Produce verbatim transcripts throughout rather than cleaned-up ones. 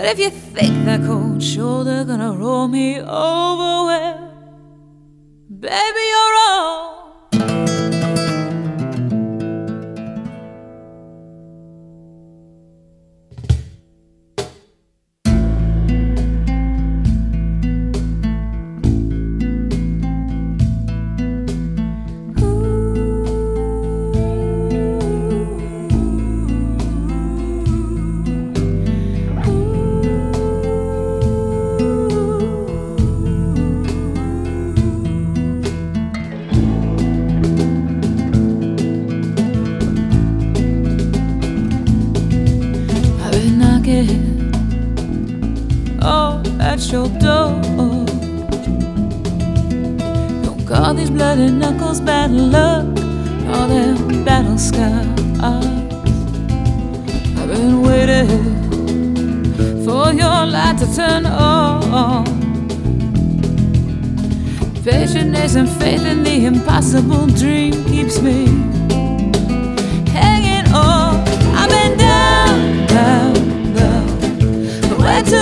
But if you think that cold shoulder gonna roll me over, well, baby, you're wrong. Oh, at your door. Don't call these bloody knuckles bad luck, all them battle scars. I've been waiting for your light to turn on. Patience and faith in the impossible dream keeps me hanging on. I've been down, down, way too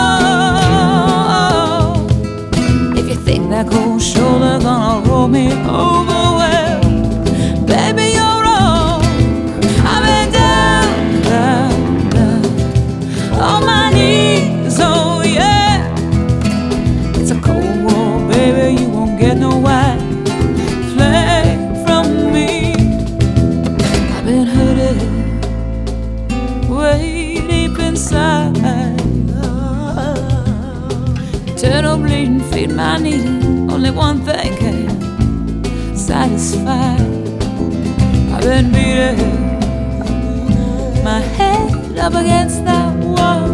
low. If you think that cold shoulder gonna roll me over, well, baby, you're wrong. I've been down, down, down on my knees, oh yeah. It's a cold war, baby, you won't get no white flame from me. I've been hurting way deep inside. Eternal bleeding, feed my needing. Only one thing can satisfy. I've been beating my head up against that wall.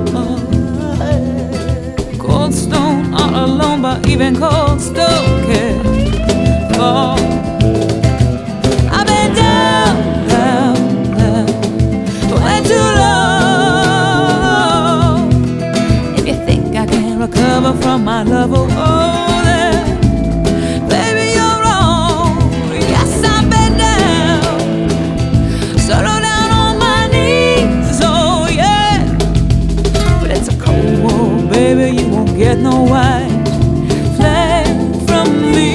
Cold stone all alone, but even cold stone can fall. I've been down, down, down, way too low. If you think I can recover from my love, oh, oh then, baby, you're wrong. Yes, I've been down, so low down on my knees, oh yeah. But it's a cold war, baby, you won't get no white flame from me.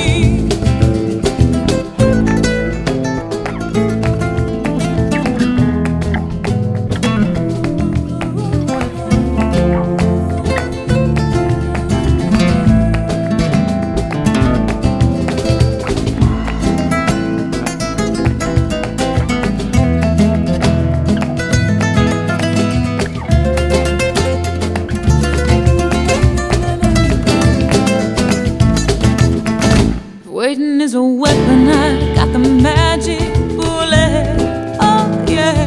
Waiting is a weapon, I got the magic bullet, oh yeah.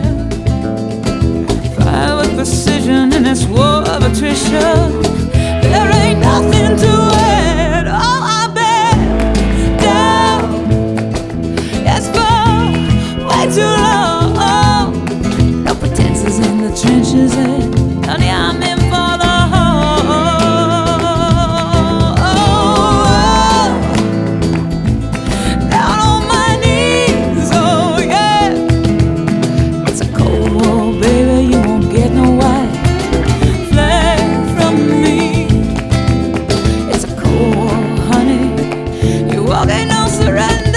Fire with precision in this war of attrition. There ain't nothing to it, oh I've been down, yes, for way too long. No pretenses in the trenches, and honey, I'm in for the surrender.